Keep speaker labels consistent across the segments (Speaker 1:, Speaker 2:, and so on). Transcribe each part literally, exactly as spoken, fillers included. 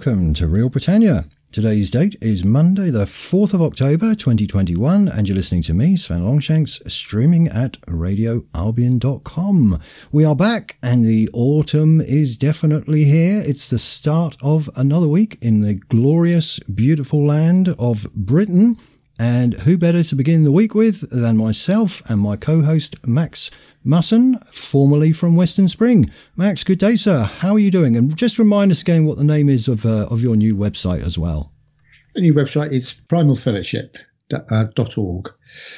Speaker 1: welcome to Real Britannia. Today's date is Monday the fourth of October twenty twenty-one, and you're listening to me, Sven Longshanks, streaming at radio albion dot com. We are back, and the autumn is definitely here. It's the start of another week in the glorious, beautiful land of Britain, and who better to begin the week with than myself and my co-host Max Musson, formerly from Western Spring. Max, good day, sir. How are you doing? And just remind us again what the name is of uh, of your new website as well.
Speaker 2: The new website is primal fellowship dot org.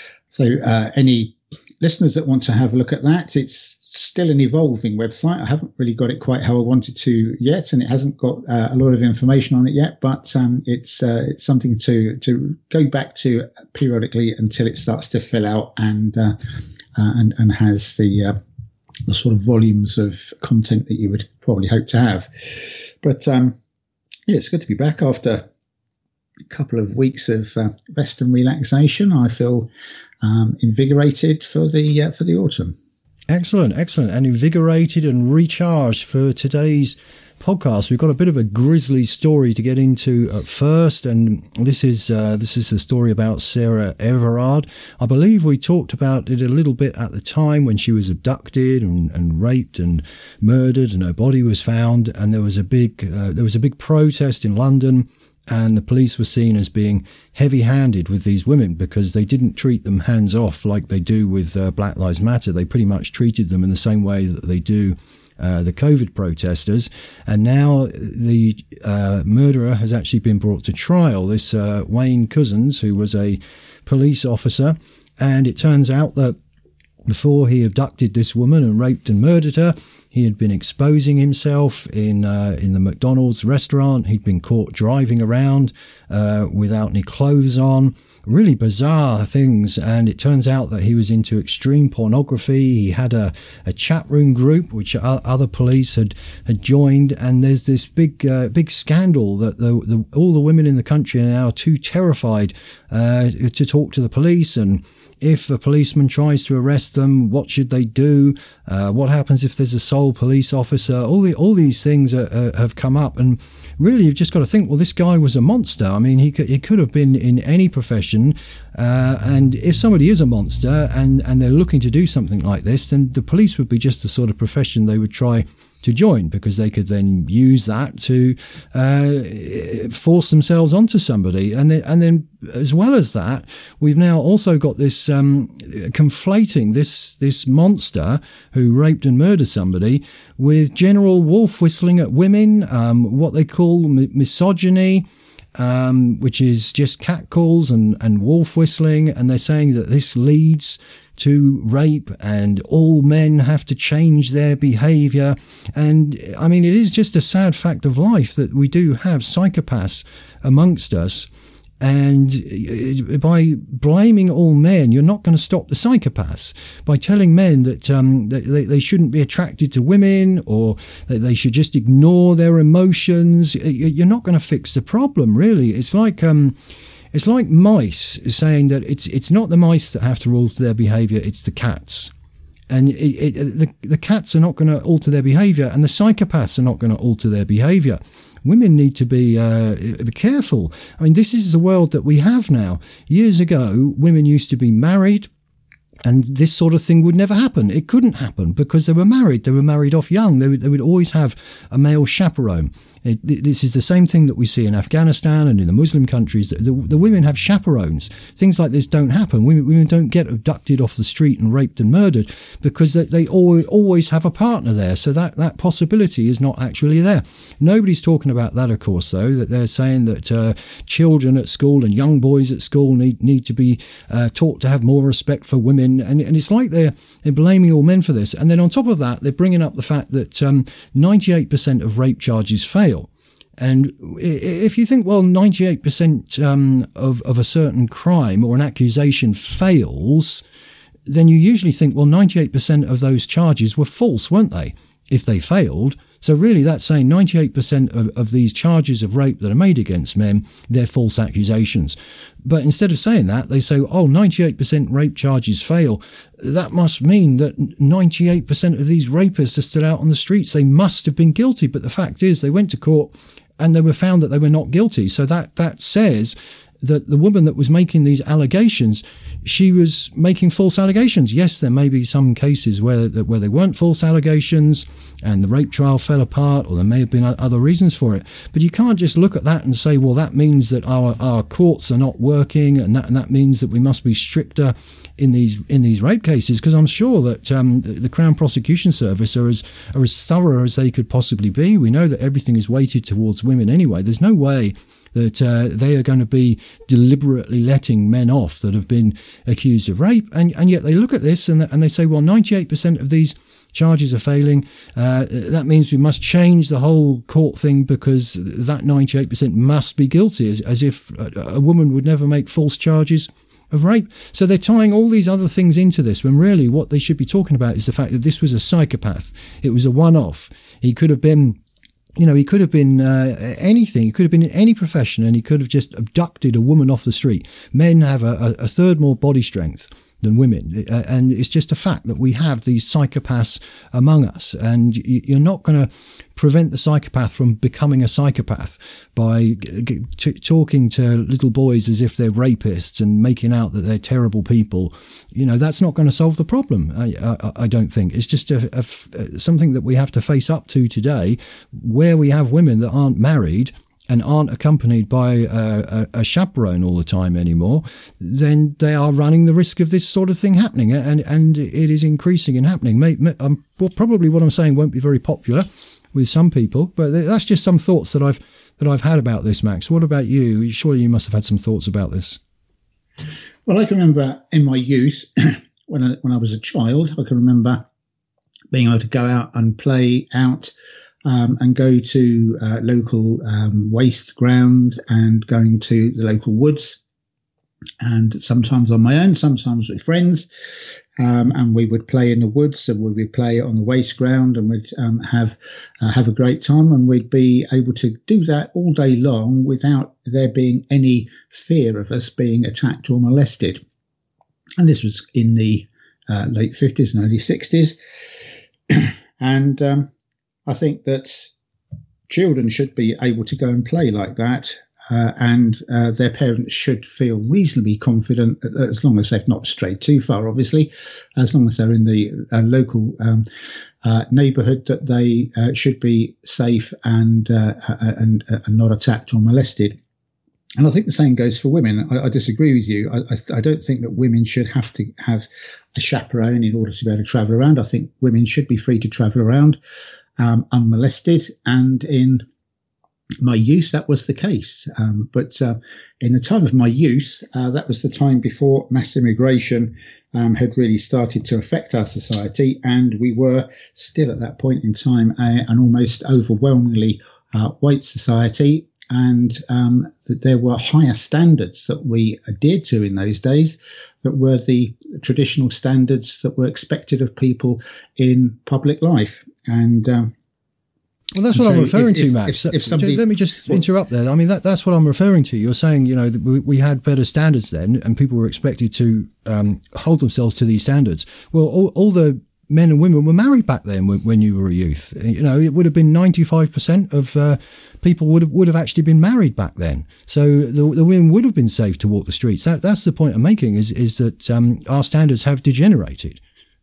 Speaker 2: So uh, any listeners that want to have a look at that, it's still an evolving website. I haven't really got it quite how I wanted to yet, and it hasn't got uh, a lot of information on it yet, but um, it's uh, it's something to, to go back to periodically until it starts to fill out and uh, uh, and, and has the, uh, the sort of volumes of content that you would probably hope to have. But um, yeah, it's good to be back after a couple of weeks of uh, rest and relaxation. I feel um, invigorated for the uh, for the autumn.
Speaker 1: Excellent, excellent, and invigorated and recharged for today's podcast. We've got a bit of a grisly story to get into at first, and this is uh, this is the story about Sarah Everard. I believe we talked about it a little bit at the time when she was abducted and, and raped and murdered, and her body was found. And there was a big uh, there was a big protest in London. And the police were seen as being heavy-handed with these women because they didn't treat them hands-off like they do with uh, Black Lives Matter. They pretty much treated them in the same way that they do uh, the COVID protesters. And now the uh, murderer has actually been brought to trial, this uh, Wayne Couzens, who was a police officer. And it turns out that before he abducted this woman and raped and murdered her, he had been exposing himself in uh, in the McDonald's restaurant. He'd been caught driving around uh, without any clothes on. Really bizarre things. And it turns out that he was into extreme pornography. He had a, a chat room group, which other police had, had joined. And there's this big uh, big scandal that the, the, all the women in the country are now too terrified uh, to talk to the police. And if a policeman tries to arrest them, what should they do? Uh, what happens if there's a sole police officer? All the all these things are, uh, have come up, and really you've just got to think, well, this guy was a monster. I mean, he could, he could have been in any profession, uh, and if somebody is a monster and, and they're looking to do something like this, then the police would be just the sort of profession they would try to join, because they could then use that to uh, force themselves onto somebody. And then, and then as well as that, we've now also got this um, conflating this this monster who raped and murdered somebody with general wolf whistling at women, um, what they call m- misogyny, um, which is just catcalls and, and wolf whistling. And they're saying that this leads to rape and all men have to change their behavior. And I mean, it is just a sad fact of life that we do have psychopaths amongst us. And by blaming all men, you're not going to stop the psychopaths. By telling men that um, they, they shouldn't be attracted to women, or that they should just ignore their emotions, you're not going to fix the problem, really. It's like um, it's like mice saying that it's it's not the mice that have to alter their behaviour, it's the cats. And it, it, the, the cats are not going to alter their behaviour, and the psychopaths are not going to alter their behaviour. Women need to be uh, be careful. I mean, this is the world that we have now. Years ago, women used to be married, and this sort of thing would never happen. It couldn't happen because they were married. They were married off young. They would, they would always have a male chaperone. It, this is the same thing that we see in Afghanistan and in the Muslim countries. The, the, the women have chaperones. Things like this don't happen. Women, women don't get abducted off the street and raped and murdered because they, they always, always have a partner there. So that, that possibility is not actually there. Nobody's talking about that, of course, though, that they're saying that uh, children at school and young boys at school need, need to be uh, taught to have more respect for women. And, and it's like they're, they're blaming all men for this. And then on top of that, they're bringing up the fact that um, ninety-eight percent of rape charges fail. And if you think, well, ninety-eight percent um, of, of a certain crime or an accusation fails, then you usually think, well, ninety-eight percent of those charges were false, weren't they, if they failed? So really that's saying ninety-eight percent of, of these charges of rape that are made against men, they're false accusations. But instead of saying that, they say, oh, ninety-eight percent rape charges fail. That must mean that ninety-eight percent of these rapists are still out on the streets. They must have been guilty. But the fact is they went to court and they were found that they were not guilty. So that that says that the woman that was making these allegations, she was making false allegations. Yes, there may be some cases where where they weren't false allegations and the rape trial fell apart, or there may have been other reasons for it. But you can't just look at that and say, well, that means that our, our courts are not working, and that and that means that we must be stricter in these in these rape cases. Because I'm sure that um, the, the Crown Prosecution Service are as are as thorough as they could possibly be. We know that everything is weighted towards women anyway. There's no way that uh, they are going to be deliberately letting men off that have been accused of rape. And, and yet they look at this and, and they say, well, ninety-eight percent of these charges are failing. Uh, that means we must change the whole court thing because that ninety-eight percent must be guilty, as, as if a, a woman would never make false charges of rape. So they're tying all these other things into this, when really what they should be talking about is the fact that this was a psychopath. It was a one-off. He could have been... You know, he could have been uh, anything. He could have been in any profession, and he could have just abducted a woman off the street. Men have a, a third more body strength than women. Uh, and it's just a fact that we have these psychopaths among us. And you're not going to prevent the psychopath from becoming a psychopath by g- t- talking to little boys as if they're rapists and making out that they're terrible people. You know, that's not going to solve the problem, I, I, I don't think. It's just a, a, something that we have to face up to today, where we have women that aren't married and aren't accompanied by a, a, a chaperone all the time anymore, then they are running the risk of this sort of thing happening. And, and it is increasing and happening. May, may, um, well, probably what I'm saying won't be very popular with some people, but that's just some thoughts that I've that I've had about this, Max. What about you? Surely you must have had some thoughts about this.
Speaker 2: Well, I can remember in my youth, when I, when I was a child, I can remember being able to go out and play out um, and go to uh, local um, waste ground and going to the local woods, and sometimes on my own, sometimes with friends. Um, and we would play in the woods, and we would play on the waste ground, and we'd um, have uh, have a great time, and we'd be able to do that all day long without there being any fear of us being attacked or molested. And this was in the uh, late fifties and early sixties. And um, I think that children should be able to go and play like that. Uh, and uh, their parents should feel reasonably confident, that, as long as they've not strayed too far, obviously, as long as they're in the uh, local um, uh, neighbourhood, that they uh, should be safe and, uh, and, uh, and not attacked or molested. And I think the same goes for women. I, I disagree with you. I, I, I don't think that women should have to have a chaperone in order to be able to travel around. I think women should be free to travel around um, unmolested, and in my youth, that was the case. Um, but uh, in the time of my youth, uh, that was the time before mass immigration um, had really started to affect our society. And we were still at that point in time a, an almost overwhelmingly uh, white society. And um, that there were higher standards that we adhered to in those days that were the traditional standards that were expected of people in public life. And um,
Speaker 1: Well, that's what so I'm referring if, to, Max. If, if somebody, Let me just well, interrupt there. I mean, that, that's what I'm referring to. You're saying, you know, that we, we had better standards then, and people were expected to um, hold themselves to these standards. Well, all, all the men and women were married back then when, when you were a youth. You know, it would have been ninety-five percent of uh, people would have would have actually been married back then. So the, the women would have been safe to walk the streets. That that's the point I'm making, is is that um, our standards have degenerated.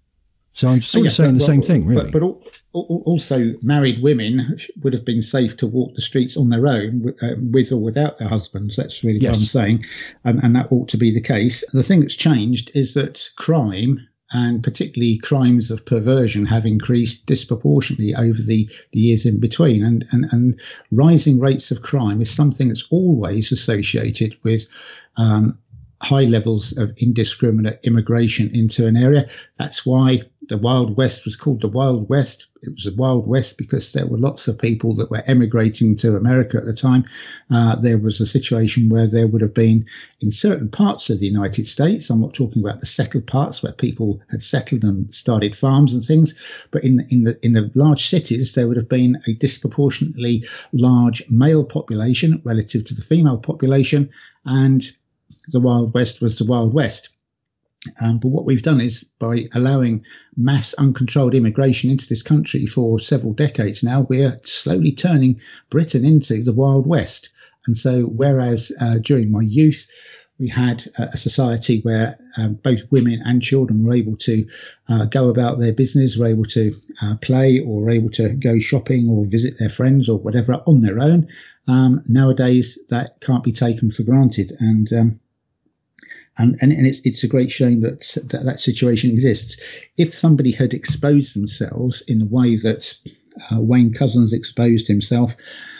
Speaker 1: So I'm sort of yeah, saying but, the same well, thing, really.
Speaker 2: But, but also, married women would have been safe to walk the streets on their own, uh, with or without their husbands. That's really yes. what I'm saying, and, and that ought to be the case. The thing that's changed is that crime, and particularly crimes of perversion, have increased disproportionately over the, the years in between. And, and, and rising rates of crime is something that's always associated with um, high levels of indiscriminate immigration into an area. That's why the Wild West was called the Wild West. It was a Wild West because there were lots of people that were emigrating to America at the time. Uh, there was a situation where there would have been, in certain parts of the United States, I'm not talking about the settled parts where people had settled and started farms and things, but in, in the in the large cities, there would have been a disproportionately large male population relative to the female population, and the Wild West was the Wild West. Um, but what we've done is, by allowing mass uncontrolled immigration into this country for several decades now, we're slowly turning Britain into the Wild West. And so whereas uh, during my youth, we had a society where um, both women and children were able to uh, go about their business, were able to uh, play, or were able to go shopping or visit their friends or whatever on their own. Um, nowadays, that can't be taken for granted. And um, and, and, and it's, it's a great shame that, that that situation exists. If somebody had exposed themselves in the way that uh, Wayne Couzens exposed himself,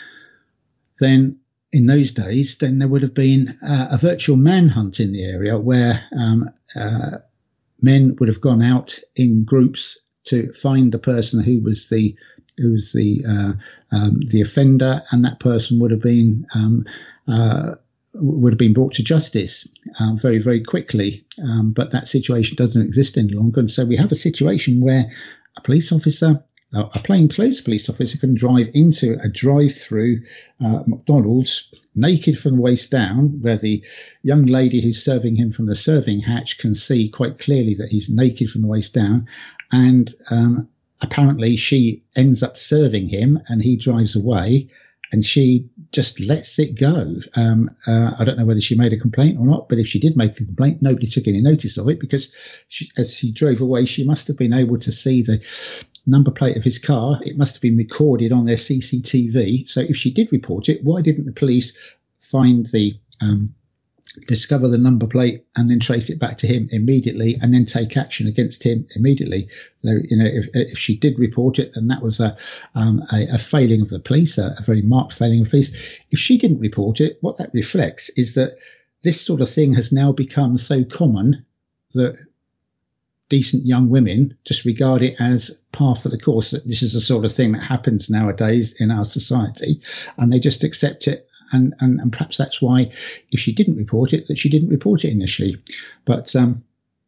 Speaker 2: then in those days, then there would have been uh, a virtual manhunt in the area where um, uh, men would have gone out in groups to find the person who was the who was the uh, um, the offender, and that person would have been um, uh, would have been brought to justice uh, very very quickly. Um, but that situation doesn't exist any longer, and so we have a situation where a police officer, a plainclothes police officer, can drive into a drive-through uh, McDonald's naked from the waist down, where the young lady who's serving him from the serving hatch can see quite clearly that he's naked from the waist down. And um, apparently she ends up serving him and he drives away, and she just lets it go. Um, uh, I don't know whether she made a complaint or not, but if she did make a complaint, nobody took any notice of it, because she, as he drove away, she must have been able to see the number plate of his car. It must have been recorded on their C C T V. So if she did report it, why didn't the police find the um, discover the number plate and then trace it back to him immediately, and then take action against him immediately? You know, if, if she did report it, then that was a um, a, a failing of the police, a, a very marked failing of the police. If she didn't report it, what that reflects is that this sort of thing has now become so common that decent young women just regard it as par for the course, that this is the sort of thing that happens nowadays in our society, and they just accept it. And, and, and perhaps that's why, if she didn't report it, that she didn't report it initially. But um,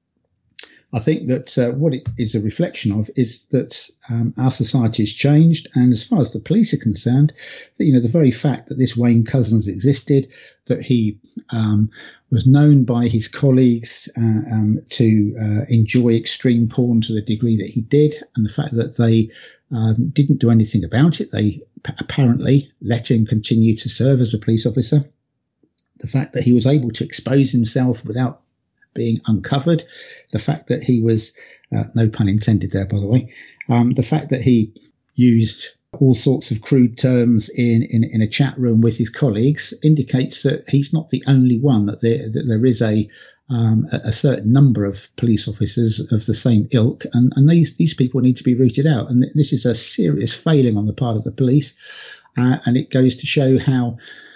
Speaker 2: I think that uh, what it is a reflection of is that um, our society has changed. And as far as the police are concerned, you know, the very fact that this Wayne Couzens existed, that he um, was known by his colleagues uh, um, to uh, enjoy extreme porn to the degree that he did, and the fact that they um, didn't do anything about it, they p- apparently let him continue to serve as a police officer. The fact that he was able to expose himself without being uncovered, the fact that he was, uh, no pun intended there, by the way, um, the fact that he used all sorts of crude terms in, in, in a chat room with his colleagues indicates that he's not the only one, that there, that there is a, um, a, a certain number of police officers of the same ilk, and, and these, these people need to be rooted out. And this is a serious failing on the part of the police, uh, and it goes to show how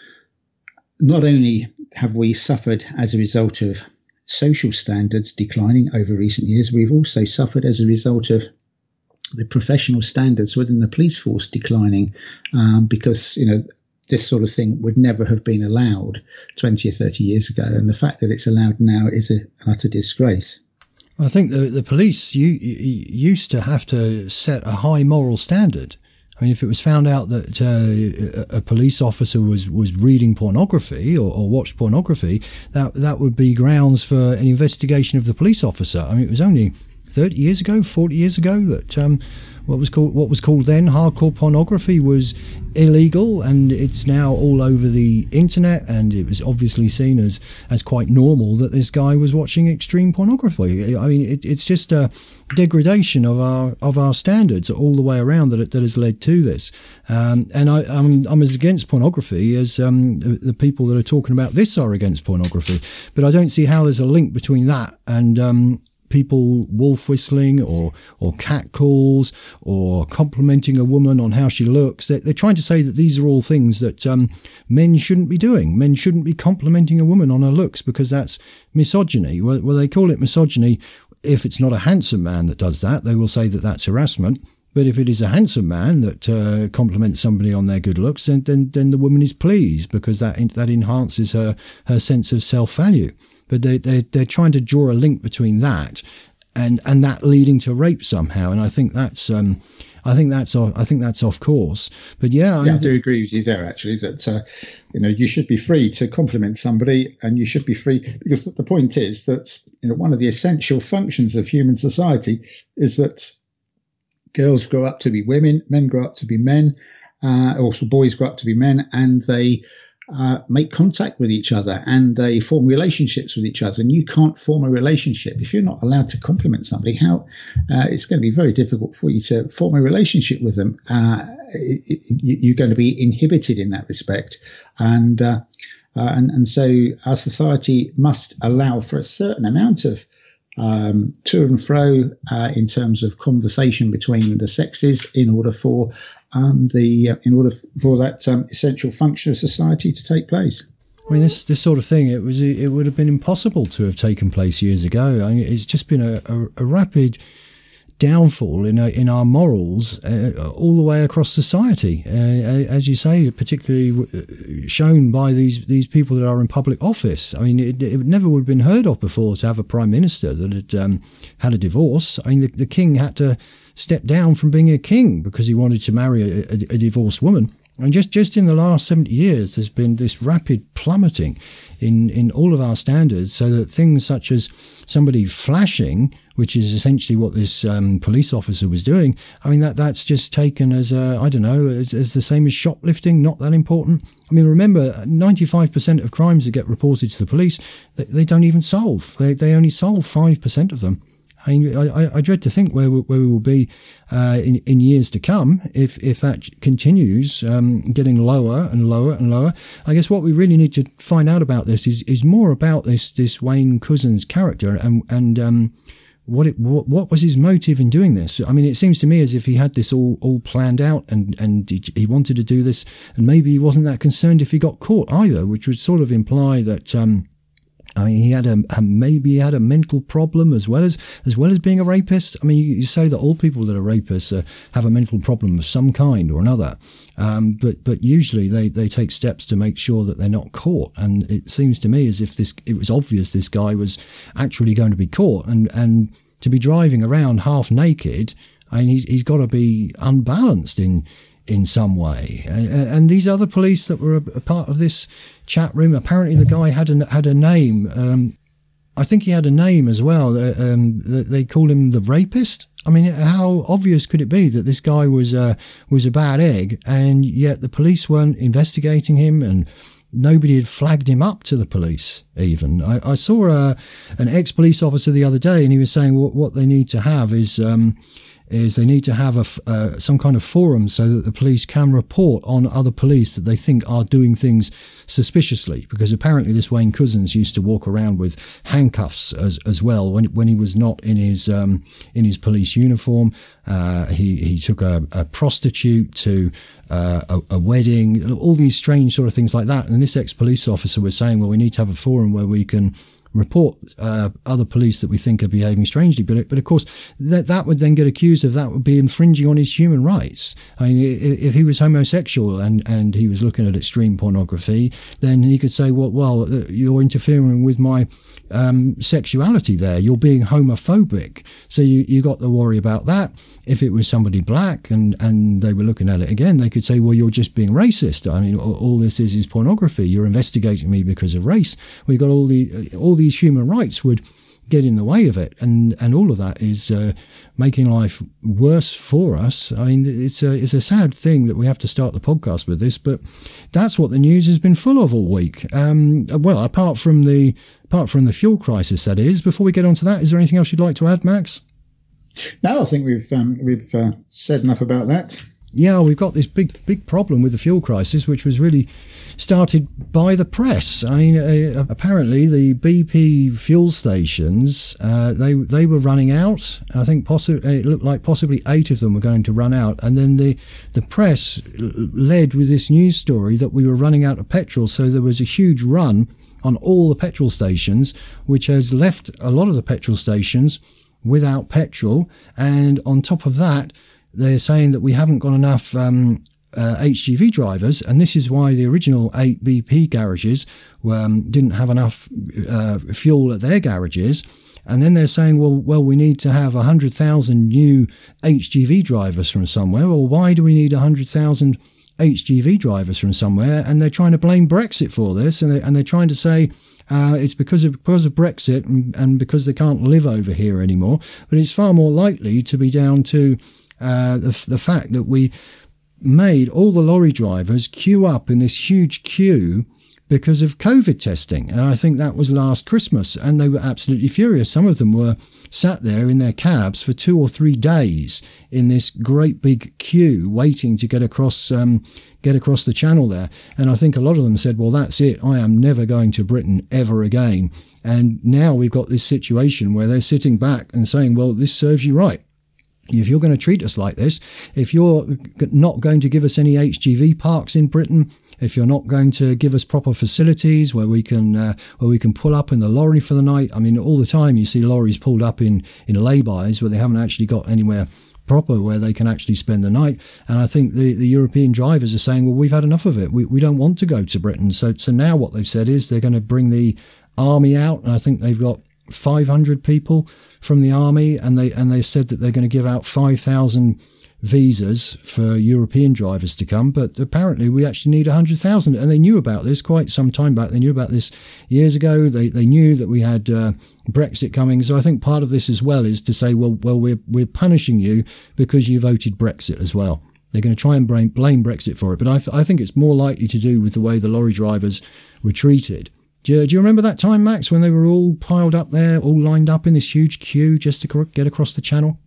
Speaker 2: not only have we suffered as a result of social standards declining over recent years, we've also suffered as a result of the professional standards within the police force declining, um, because, you know, this sort of thing would never have been allowed twenty or thirty years ago. And the fact that it's allowed now is a, an utter disgrace.
Speaker 1: I think the, the police you, you used to have to set a high moral standard. I mean, if it was found out that uh, a police officer was, was reading pornography or, or watched pornography, that that would be grounds for an investigation of the police officer. I mean, it was only thirty years ago, forty years ago that um, what was called what was called then hardcore pornography was illegal, and it's now all over the internet, and it was obviously seen as as quite normal that this guy was watching extreme pornography. I mean, it, it's just a degradation of our of our standards all the way around that that has led to this. Um, and I, I'm, I'm as against pornography as um, the, the people that are talking about this are against pornography, but I don't see how there's a link between that and um, people wolf whistling or or cat calls or complimenting a woman on how she looks. They're, they're trying to say that these are all things that um, men shouldn't be doing. Men shouldn't be complimenting a woman on her looks because that's misogyny. Well, well, they call it misogyny if it's not a handsome man that does that. They will say that that's harassment. But if it is a handsome man that uh, compliments somebody on their good looks, then, then then the woman is pleased because that that enhances her her sense of self-value. But they they they're trying to draw a link between that and and that leading to rape somehow. And I think that's um I think that's off, I think that's off course. But yeah,
Speaker 2: yeah,
Speaker 1: I,
Speaker 2: I do agree with you there. Actually, that uh, you know you should be free to compliment somebody, and you should be free because the point is that you know one of the essential functions of human society is that girls grow up to be women, men grow up to be men, uh, also boys grow up to be men, and they uh, make contact with each other and they form relationships with each other. And you can't form a relationship if you're not allowed to compliment somebody. How uh, it's going to be very difficult for you to form a relationship with them. Uh, it, it, you're going to be inhibited in that respect, and uh, uh, and and so our society must allow for a certain amount of Um, to and fro uh, in terms of conversation between the sexes, in order for um, the uh, in order f- for that um, essential function of society to take place.
Speaker 1: I mean, this this sort of thing, it was it would have been impossible to have taken place years ago. I mean, it's just been a, a, a rapid downfall in our, in our morals uh, all the way across society, uh, as you say, particularly shown by these these people that are in public office. I mean, it, it never would have been heard of before to have a prime minister that had um, had a divorce. I mean, the, the king had to step down from being a king because he wanted to marry a, a, a divorced woman. And just, just in the last seventy years, there's been this rapid plummeting in, in all of our standards, so that things such as somebody flashing, which is essentially what this um, police officer was doing, I mean, that that's just taken as, a, I don't know, as, as the same as shoplifting, not that important. I mean, remember, ninety-five percent of crimes that get reported to the police, they, they don't even solve. They, they only solve five percent of them. I, mean, I, I dread to think where we, where we will be uh, in, in years to come if if that continues, um, getting lower and lower and lower. I guess what we really need to find out about this is is more about this this Wayne Couzens character and and um, what it what, what was his motive in doing this. I mean, it seems to me as if he had this all all planned out and and he, he wanted to do this, and maybe he wasn't that concerned if he got caught either, which would sort of imply that. Um, I mean, he had a, a maybe he had a mental problem as well as as well as being a rapist. I mean, you, you say that all people that are rapists uh, have a mental problem of some kind or another, um, but but usually they, they take steps to make sure that they're not caught. And it seems to me as if this it was obvious this guy was actually going to be caught, and and to be driving around half naked. I mean, he's he's got to be unbalanced in. in some way. Uh, and these other police that were a, a part of this chat room, apparently the guy had a, had a name. Um, I think he had a name as well. Uh, um, they called him the rapist. I mean, how obvious could it be that this guy was, uh, was a bad egg, and yet the police weren't investigating him, and nobody had flagged him up to the police even. I, I saw uh, an ex-police officer the other day, and he was saying what, what they need to have is... Um, is they need to have a, uh, some kind of forum so that the police can report on other police that they think are doing things suspiciously, because apparently this Wayne Couzens used to walk around with handcuffs as as well when when he was not in his um, in his police uniform. Uh, he he took a, a prostitute to uh, a, a wedding, all these strange sort of things like that. And this ex-police officer was saying, well, we need to have a forum where we can report uh, other police that we think are behaving strangely, but but of course that that would then get accused of that would be infringing on his human rights. I mean, if he was homosexual and and he was looking at extreme pornography, then he could say, well, well, you're interfering with my um, sexuality there. You're being homophobic. So you you got to worry about that. If it was somebody black and and they were looking at it again, they could say, well, you're just being racist. I mean, all this is is pornography. You're investigating me because of race. We got all the all the These human rights would get in the way of it, and and all of that is uh, making life worse for us. I mean, it's a it's a sad thing that we have to start the podcast with this, but that's what the news has been full of all week. Um, well, apart from the apart from the fuel crisis, that is. Before we get on to that, is there anything else you'd like to add, Max?
Speaker 2: No, I think we've um, we've uh, said enough about that.
Speaker 1: Yeah, we've got this big, big problem with the fuel crisis, which was really started by the press. I mean, uh, apparently the B P fuel stations, uh, they they were running out. I think possibly it looked like possibly eight of them were going to run out, and then the the press led with this news story that we were running out of petrol. So there was a huge run on all the petrol stations, which has left a lot of the petrol stations without petrol, and on top of that, they're saying that we haven't got enough um, uh, H G V drivers, and this is why the original eight B P garages um, didn't have enough uh, fuel at their garages. And then they're saying, well, well, we need to have one hundred thousand new H G V drivers from somewhere. Well, why do we need one hundred thousand H G V drivers from somewhere? And they're trying to blame Brexit for this. And, they, and they're trying to say uh, it's because of, because of Brexit and, and because they can't live over here anymore. But it's far more likely to be down to uh, the, the fact that we made all the lorry drivers queue up in this huge queue because of COVID testing. And I think that was last Christmas, and they were absolutely furious. Some of them were sat there in their cabs for two or three days in this great big queue waiting to get across um, get across the channel there. And I think a lot of them said, well, that's it. I am never going to Britain ever again. And now we've got this situation where they're sitting back and saying, well, this serves you right. If you're going to treat us like this, if you're not going to give us any H G V parks in Britain, if you're not going to give us proper facilities where we can uh, where we can pull up in the lorry for the night. I mean, all the time you see lorries pulled up in, in lay-bys where they haven't actually got anywhere proper where they can actually spend the night. And I think the, the European drivers are saying, well, we've had enough of it. We, we don't want to go to Britain. So, so now what they've said is they're going to bring the army out. And I think they've got five hundred people from the army, and they and they said that they're going to give out five thousand visas for European drivers to come. But apparently we actually need one hundred thousand, and they knew about this quite some time back. They knew about this years ago. They they knew that we had uh, Brexit coming. So I think part of this as well is to say, well, well, we're we're punishing you because you voted Brexit as well. They're going to try and blame, blame Brexit for it. But I, th- I think it's more likely to do with the way the lorry drivers were treated. Do you, do you remember that time, Max, when they were all piled up there, all lined up in this huge queue just to get across the channel?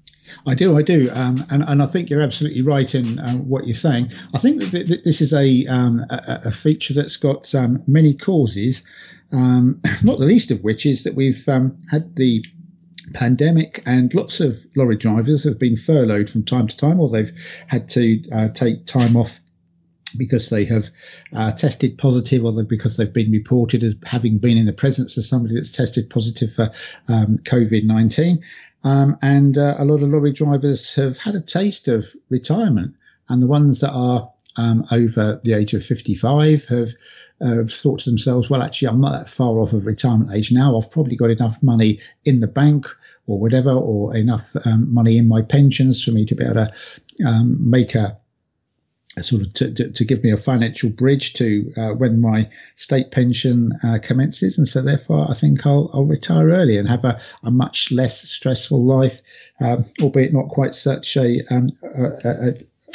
Speaker 2: I do, I do. Um, and, and I think you're absolutely right in uh, what you're saying. I think that th- th- this is a, um, a, a feature that's got um, many causes, um, not the least of which is that we've um, had the pandemic, and lots of lorry drivers have been furloughed from time to time, or they've had to uh, take time off because they have uh, tested positive, or because they've been reported as having been in the presence of somebody that's tested positive for um, COVID nineteen. Um, and uh, a lot of lorry drivers have had a taste of retirement. And the ones that are um, over the age of fifty-five have uh, thought to themselves, well, actually, I'm not that far off of retirement age now. I've probably got enough money in the bank or whatever, or enough um, money in my pensions for me to be able to um, make a sort of to, to, to give me a financial bridge to uh, when my state pension uh, commences. And so therefore, I think I'll, I'll retire early and have a, a much less stressful life, um, albeit not quite such a, um, a, a,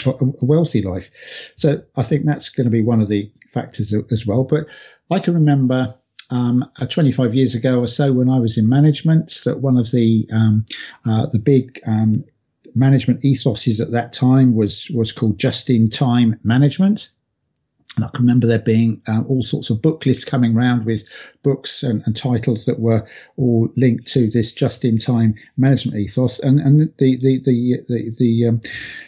Speaker 2: a wealthy life. So I think that's going to be one of the factors as well. But I can remember um, uh, twenty-five years ago or so, when I was in management, that one of the um, uh, the big um, management ethoses at that time was was called just-in-time management. And I can remember there being uh, all sorts of book lists coming around with books and, and titles that were all linked to this just-in-time management ethos. And and the the the the, the um,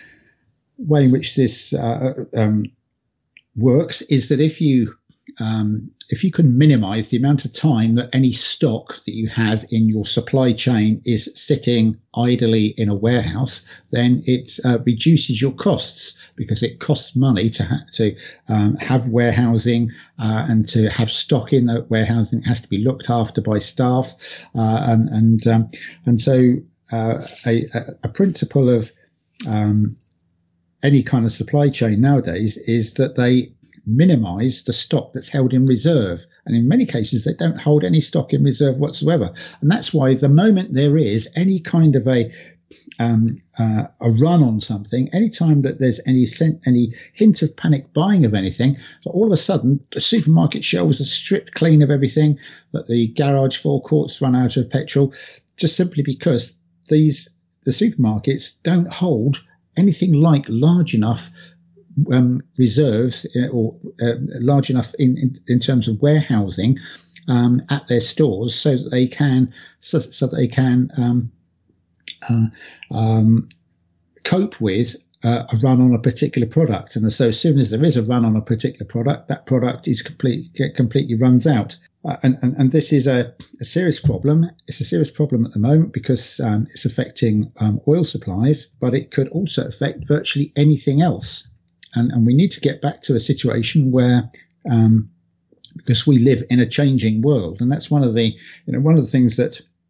Speaker 2: way in which this uh, um, works is that if you Um, if you can minimize the amount of time that any stock that you have in your supply chain is sitting idly in a warehouse, then it uh, reduces your costs, because it costs money to ha- to um, have warehousing uh, and to have stock in that warehousing. It has to be looked after by staff, uh, and and um, and so uh, a, a principle of um, any kind of supply chain nowadays is that they minimize the stock that's held in reserve. And in many cases, they don't hold any stock in reserve whatsoever. And that's why the moment there is any kind of a um, uh, a run on something, anytime that there's any any hint of panic buying of anything, all of a sudden the supermarket shelves are stripped clean of everything, that the garage forecourts run out of petrol, just simply because these the supermarkets don't hold anything like large enough Um, reserves uh, or uh, large enough in, in, in terms of warehousing um, at their stores, so that they can so, so that they can um, uh, um, cope with uh, a run on a particular product. And so as soon as there is a run on a particular product, that product is complete, completely runs out. Uh, and, and, and this is a, a serious problem. It's a serious problem at the moment because um, it's affecting um, oil supplies, but it could also affect virtually anything else. And, and we need to get back to a situation where, um, because we live in a changing world, and that's one of the, you know, one of the things that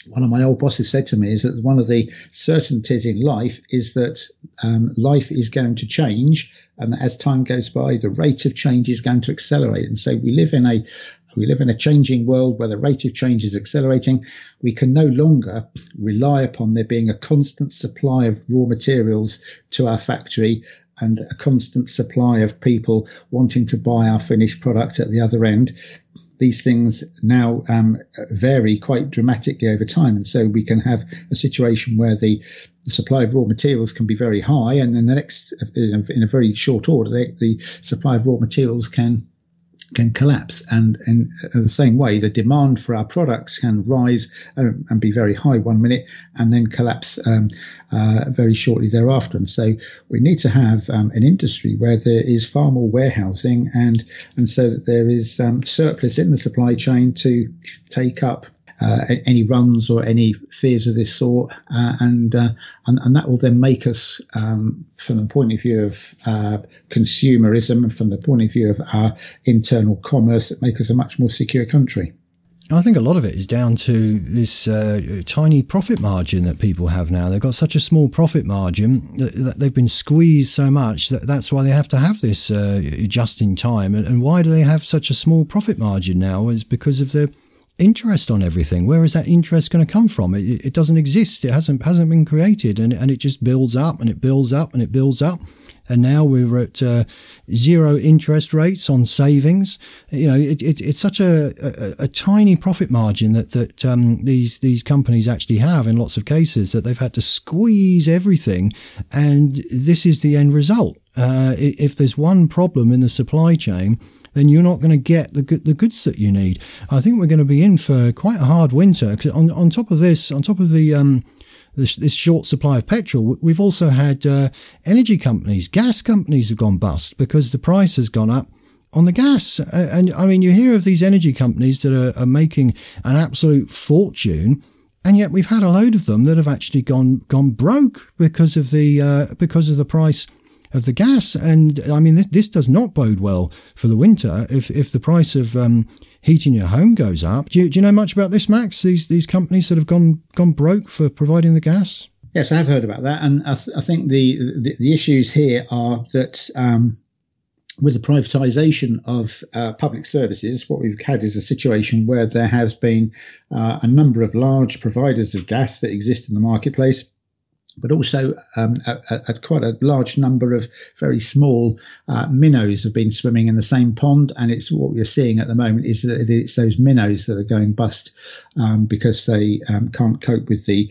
Speaker 2: one of my old bosses said to me is that one of the certainties in life is that um, life is going to change, and that as time goes by, the rate of change is going to accelerate. And so we live in a we live in a changing world where the rate of change is accelerating. We can no longer rely upon there being a constant supply of raw materials to our factory and a constant supply of people wanting to buy our finished product at the other end. These things now um, vary quite dramatically over time. And so we can have a situation where the, the supply of raw materials can be very high, and then the next, in a very short order, the, the supply of raw materials can can collapse. And in the same way, the demand for our products can rise um, and be very high one minute and then collapse um, uh, very shortly thereafter. And so we need to have um, an industry where there is far more warehousing, and and so that there is um, surplus in the supply chain to take up Uh, any runs or any fears of this sort, uh, and, uh, and and that will then make us, um, from the point of view of uh, consumerism and from the point of view of our internal commerce, it make us a much more secure country.
Speaker 1: I think a lot of it is down to this uh, tiny profit margin that people have now. They've got such a small profit margin that they've been squeezed so much that that's why they have to have this uh, just in time. And, and why do they have such a small profit margin now? Is because of the interest on everything. Where is that interest going to come from? It, it doesn't exist. It hasn't hasn't been created, and and it just builds up and it builds up and it builds up. And now we're at uh, zero interest rates on savings. You know, it, it, it's such a, a, a tiny profit margin that that um, these these companies actually have in lots of cases, that they've had to squeeze everything, and this is the end result. Uh, if there's one problem in the supply chain, then you're not going to get the good, the goods that you need. I think we're going to be in for quite a hard winter. 'Cause on on top of this, on top of the um this, this short supply of petrol, we've also had uh, energy companies, gas companies have gone bust because the price has gone up on the gas. And I mean, you hear of these energy companies that are, are making an absolute fortune, and yet we've had a load of them that have actually gone gone broke because of the uh, because of the price of the gas. And I mean, this, this does not bode well for the winter if if the price of um, heating your home goes up. Do you, do you know much about this, Max? These these companies that have gone gone broke for providing the gas?
Speaker 2: Yes, I have heard about that, and I, th- I think the, the the issues here are that um, with the privatisation of uh, public services, what we've had is a situation where there has been uh, a number of large providers of gas that exist in the marketplace, but also um, a, a, quite a large number of very small uh, minnows have been swimming in the same pond. And it's what we're seeing at the moment is that it's those minnows that are going bust um, because they um, can't cope with the,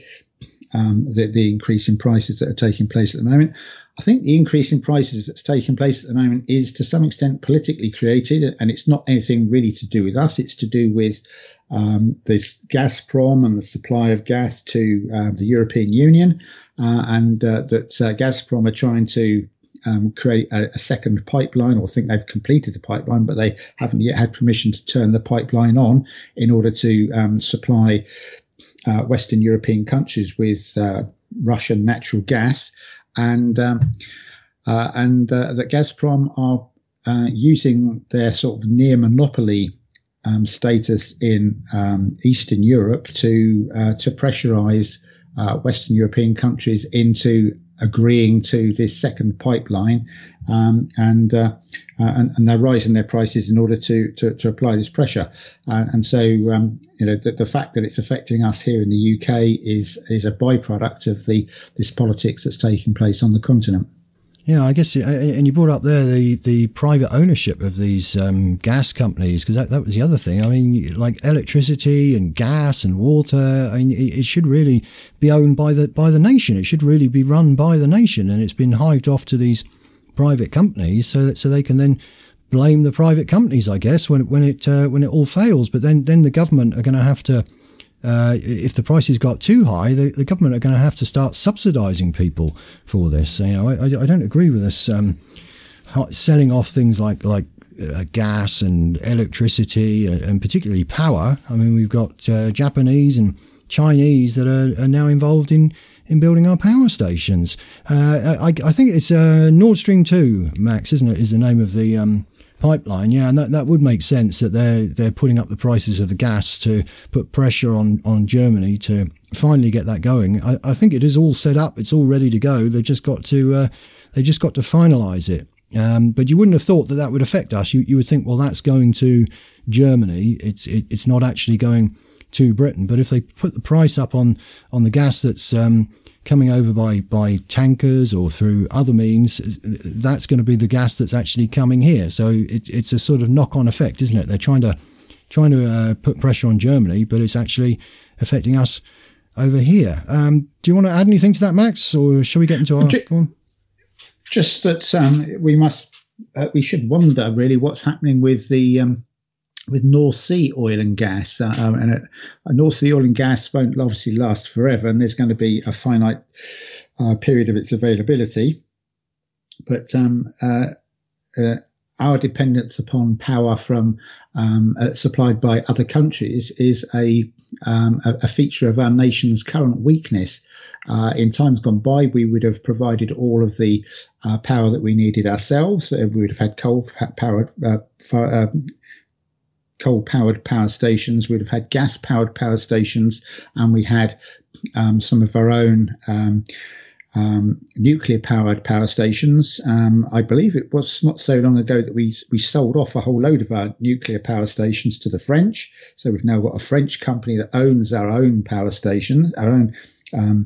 Speaker 2: um, the the increase in prices that are taking place at the moment. I think the increase in prices that's taking place at the moment is to some extent politically created, and it's not anything really to do with us. It's to do with um, this Gazprom and the supply of gas to uh, the European Union. Uh, and uh, that uh, Gazprom are trying to um, create a, a second pipeline, or think they've completed the pipeline, but they haven't yet had permission to turn the pipeline on in order to um, supply uh, Western European countries with uh, Russian natural gas. And um, uh, and uh, that Gazprom are uh, using their sort of near monopoly um, status in um, Eastern Europe to uh, to pressurize Uh, Western European countries into agreeing to this second pipeline, um, and, uh, uh, and and they're raising their prices in order to to, to apply this pressure. Uh, and so, um, you know, the, the fact that it's affecting us here in the U K is is a byproduct of the this politics that's taking place on the continent.
Speaker 1: Yeah, I guess, and you brought up there the, the private ownership of these um, gas companies, because that, that was the other thing. I mean, like electricity and gas and water, I mean, it, it should really be owned by the by the nation. It should really be run by the nation, and it's been hived off to these private companies so that so they can then blame the private companies, I guess, when when it uh, when it all fails. But then then the government are going to have to. Uh, if the prices got too high, the, the government are going to have to start subsidising people for this. You know, I, I don't agree with this um, selling off things like like uh, gas and electricity and, and particularly power. I mean, we've got uh, Japanese and Chinese that are, are now involved in, in building our power stations. Uh, I, I think it's uh, Nord Stream two, Max, isn't it? Is the name of the um, pipeline. Yeah, and that, that would make sense that they're they're putting up the prices of the gas to put pressure on, on Germany to finally get that going. I, I think it is all set up. It's all ready to go. They've just got to uh, they just got to finalise it. Um, but you wouldn't have thought that that would affect us. You you would think, well, that's going to Germany. It's it, it's not actually going to Britain. But if they put the price up on on the gas that's um, coming over by by tankers or through other means, that's going to be the gas that's actually coming here. So it, it's a sort of knock-on effect, isn't it? They're trying to trying to uh, put pressure on Germany, but it's actually affecting us over here. Um, do you want to add anything to that, Max, or shall we get into our? Go on.
Speaker 2: Just that um, we must, uh, we should wonder really what's happening with the um, with North Sea oil and gas, uh, um, and uh, North Sea oil and gas won't obviously last forever, and there's going to be a finite uh, period of its availability. But um, uh, uh, our dependence upon power from um, uh, supplied by other countries is a, um, a a feature of our nation's current weakness. Uh, in times gone by, we would have provided all of the uh, power that we needed ourselves. Uh, we would have had coal-powered uh, uh, coal-powered power stations. We'd have had gas-powered power stations, and we had um, some of our own um, um, nuclear-powered power stations. Um, I believe it was not so long ago that we we sold off a whole load of our nuclear power stations to the French. So we've now got a French company that owns our own power station, our own um,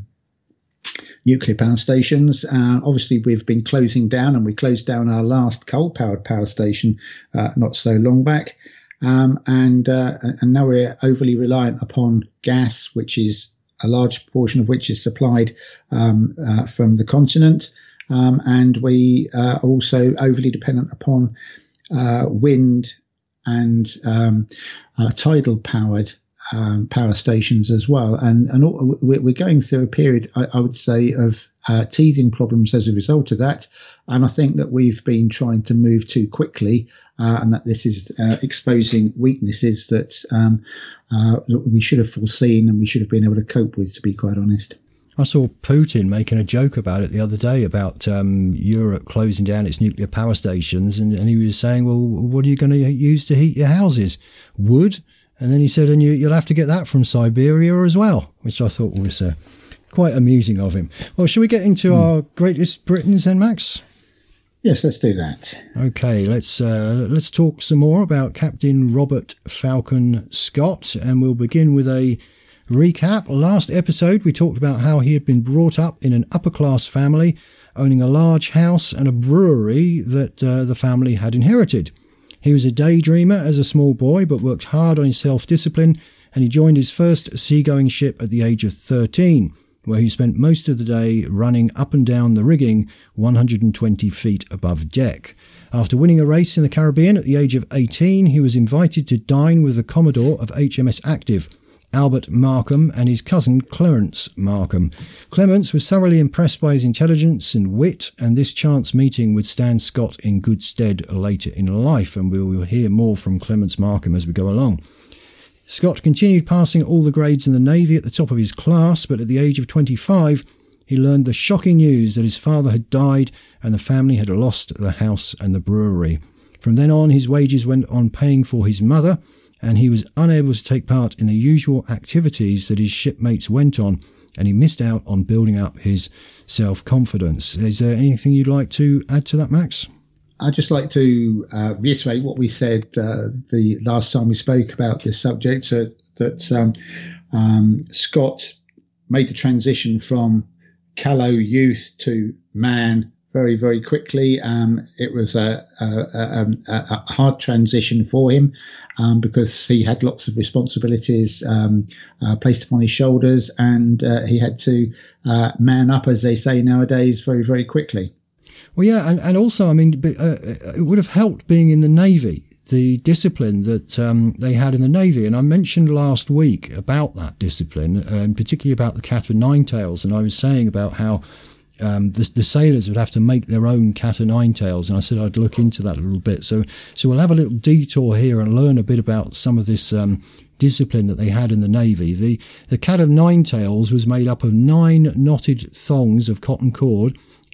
Speaker 2: nuclear power stations. Uh, obviously, we've been closing down, and we closed down our last coal-powered power station uh, not so long back. Um, and uh, and now we're overly reliant upon gas, which is a large portion of which is supplied um, uh, from the continent. Um, and we uh, are also overly dependent upon uh, wind and um, uh, tidal-powered Um, power stations as well, and and all, we're going through a period, I, I would say, of uh, teething problems as a result of that. And I think that we've been trying to move too quickly, uh, and that this is uh, exposing weaknesses that um, uh, we should have foreseen and we should have been able to cope with, to be quite honest.
Speaker 1: I saw Putin making a joke about it the other day about um, Europe closing down its nuclear power stations, and, and he was saying, well, what are you going to use to heat your houses? Wood? And then he said, and you, you'll have to get that from Siberia as well, which I thought was uh, quite amusing of him. Well, shall we get into mm. our greatest Britons then, Max?
Speaker 2: Yes, let's do that.
Speaker 1: Okay, let's uh, let's talk some more about Captain Robert Falcon Scott, and we'll begin with a recap. Last episode, we talked about how he had been brought up in an upper-class family, owning a large house and a brewery that uh, the family had inherited. He was a daydreamer as a small boy, but worked hard on his self-discipline, and he joined his first seagoing ship at the age of thirteen, where he spent most of the day running up and down the rigging one hundred twenty feet above deck. After winning a race in the Caribbean at the age of eighteen, he was invited to dine with the Commodore of H M S Active, Albert Markham, and his cousin Clarence Markham. Clements was thoroughly impressed by his intelligence and wit, and this chance meeting would stand Scott in good stead later in life, and we will hear more from Clarence Markham as we go along. Scott continued passing all the grades in the Navy at the top of his class, but at the age of twenty-five, he learned the shocking news that his father had died and the family had lost the house and the brewery. From then on, his wages went on paying for his mother, and he was unable to take part in the usual activities that his shipmates went on, and he missed out on building up his self-confidence. Is there anything you'd like to add to that, Max?
Speaker 2: I'd just like to uh, reiterate what we said uh, the last time we spoke about this subject, so that um, um, Scott made the transition from callow youth to man very, very quickly. Um, it was a, a, a, a hard transition for him um, because he had lots of responsibilities um, uh, placed upon his shoulders, and uh, he had to uh, man up, as they say nowadays, very, very quickly.
Speaker 1: Well, yeah, and, and also, I mean, uh, it would have helped being in the Navy, the discipline that um, they had in the Navy. And I mentioned last week about that discipline, uh, and particularly about the cat of nine tails. And I was saying about how Um, the, the sailors would have to make their own cat o' nine tails, and I said I'd look into that a little bit. So, so we'll have a little detour here and learn a bit about some of this um, discipline that they had in the Navy. The the cat of nine tails was made up of nine knotted thongs of cotton cord,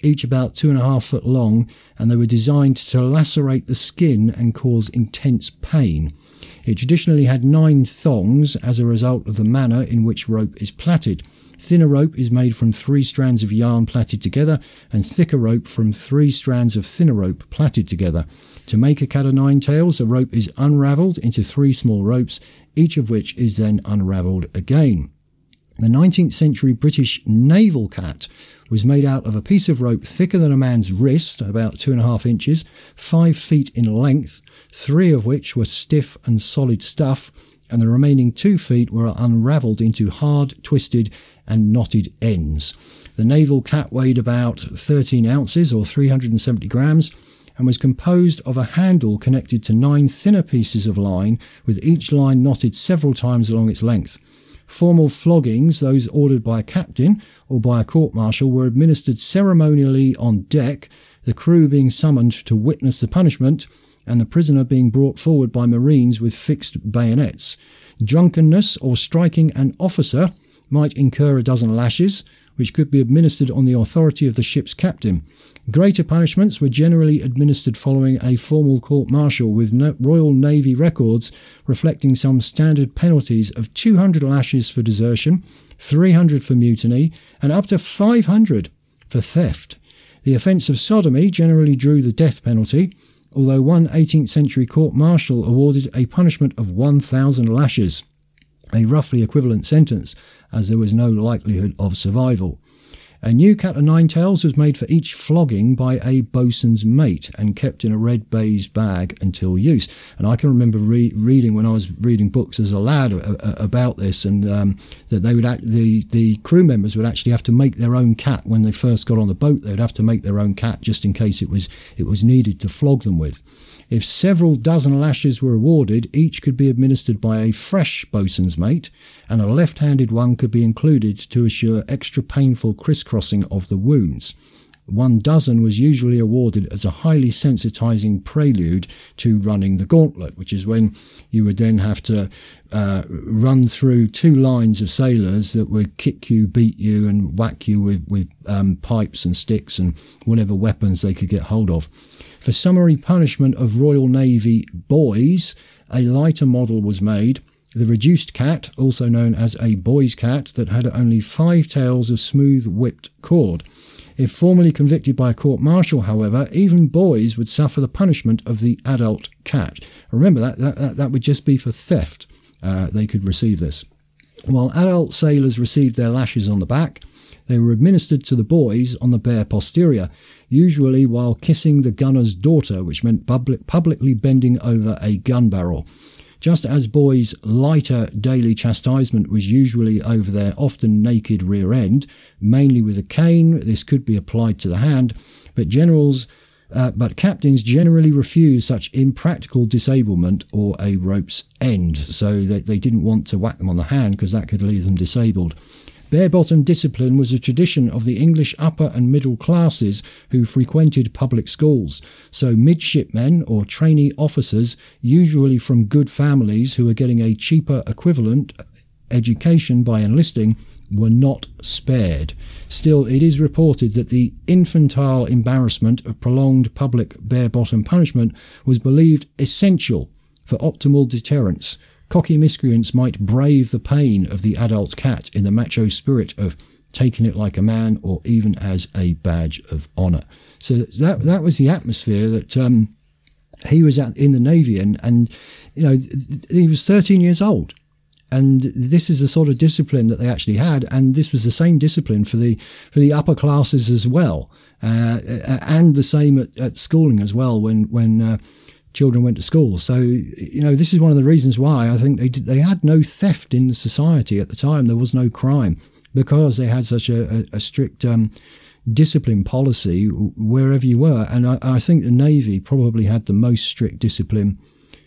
Speaker 1: each about two and a half foot long, and they were designed to lacerate the skin and cause intense pain. It traditionally had nine thongs as a result of the manner in which rope is plaited. Thinner rope is made from three strands of yarn plaited together, and thicker rope from three strands of thinner rope plaited together. To make a cat o' nine tails, the rope is unravelled into three small ropes, each of which is then unravelled again. The nineteenth century British naval cat was made out of a piece of rope thicker than a man's wrist, about two and a half inches, five feet in length, three of which were stiff and solid stuff, and the remaining two feet were unravelled into hard, twisted and knotted ends. The naval cat weighed about thirteen ounces or three hundred seventy grams, and was composed of a handle connected to nine thinner pieces of line, with each line knotted several times along its length. Formal floggings, those ordered by a captain or by a court-martial, were administered ceremonially on deck, the crew being summoned to witness the punishment, and the prisoner being brought forward by marines with fixed bayonets. Drunkenness or striking an officer might incur a dozen lashes, which could be administered on the authority of the ship's captain. Greater punishments were generally administered following a formal court-martial, with no- Royal Navy records reflecting some standard penalties of two hundred lashes for desertion, three hundred for mutiny, and up to five hundred for theft. The offence of sodomy generally drew the death penalty, although one eighteenth century court-martial awarded a punishment of one thousand lashes, a roughly equivalent sentence, as there was no likelihood of survival. A new cat o' nine tails was made for each flogging by a boatswain's mate and kept in a red baize bag until use. And I can remember re- reading when I was reading books as a lad a- a- about this, and um, that they would act, the the crew members would actually have to make their own cat when they first got on the boat. They'd have to make their own cat just in case it was it was needed to flog them with. If several dozen lashes were awarded, each could be administered by a fresh boatswain's mate, and a left-handed one could be included to assure extra painful crisscrossing of the wounds. One dozen was usually awarded as a highly sensitizing prelude to running the gauntlet, which is when you would then have to uh, run through two lines of sailors that would kick you, beat you and whack you with, with um, pipes and sticks and whatever weapons they could get hold of. For summary punishment of Royal Navy boys, a lighter model was made, the reduced cat, also known as a boy's cat, that had only five tails of smooth whipped cord. If formally convicted by a court-martial, however, even boys would suffer the punishment of the adult cat. Remember, that that, that, that would just be for theft. Uh, they could receive this. While adult sailors received their lashes on the back, they were administered to the boys on the bare posterior, usually while kissing the gunner's daughter, which meant public, publicly bending over a gun barrel. Just as boys' lighter daily chastisement was usually over their often naked rear end, mainly with a cane, this could be applied to the hand, but generals, uh, but captains generally refused such impractical disablement or a rope's end, so they, they didn't want to whack them on the hand because that could leave them disabled. Bare-bottom discipline was a tradition of the English upper and middle classes who frequented public schools, so midshipmen or trainee officers, usually from good families who were getting a cheaper equivalent education by enlisting, were not spared. Still, it is reported that the infantile embarrassment of prolonged public bare-bottom punishment was believed essential for optimal deterrence. Cocky miscreants might brave the pain of the adult cat in the macho spirit of taking it like a man, or even as a badge of honour. So that that was the atmosphere that um, he was at in the Navy, and, and you know he was thirteen years old, and this is the sort of discipline that they actually had, and this was the same discipline for the for the upper classes as well, uh, and the same at, at schooling as well when when. Uh, children went to school. So, you know, this is one of the reasons why I think they did, they had no theft in the society at the time. There was no crime because they had such a, a, a strict um, discipline policy wherever you were. And I, I think the Navy probably had the most strict discipline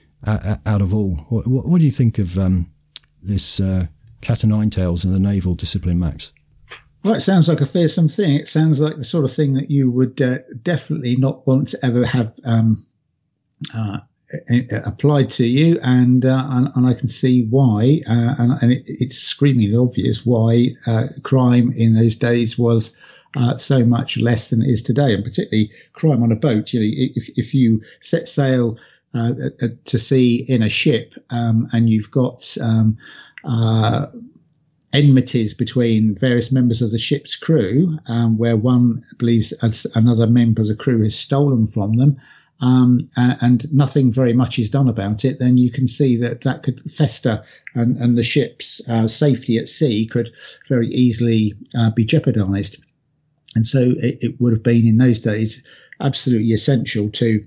Speaker 1: uh, out of all. What, what do you think of um, this uh, cat o' nine tails and the naval discipline, Max?
Speaker 2: Well, it sounds like a fearsome thing. It sounds like the sort of thing that you would uh, definitely not want to ever have um, Uh, applied to you, and, uh, and and I can see why, uh, and, and it, it's screamingly obvious why uh, crime in those days was uh, so much less than it is today, and particularly crime on a boat. You know, if if you set sail uh, to sea in a ship, um, and you've got um, uh, enmities between various members of the ship's crew, um, where one believes another member of the crew has stolen from them, um, and nothing very much is done about it, then you can see that that could fester, and, and the ship's uh, safety at sea could very easily uh, be jeopardized. And so it, it would have been in those days absolutely essential to